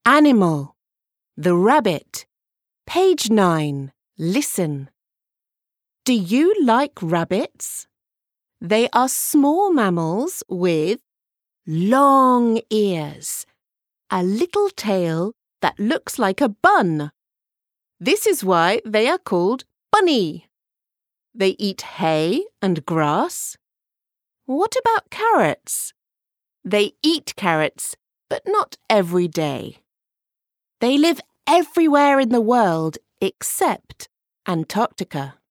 Animal. The rabbit. Page 9. Listen. Do you like rabbits? They are small mammals with long ears, a little tail that looks like a bun. This is why they are called bunny. They eat hay and grass. What about carrots? They eat carrots, but not every day. They live everywhere in the world except Antarctica.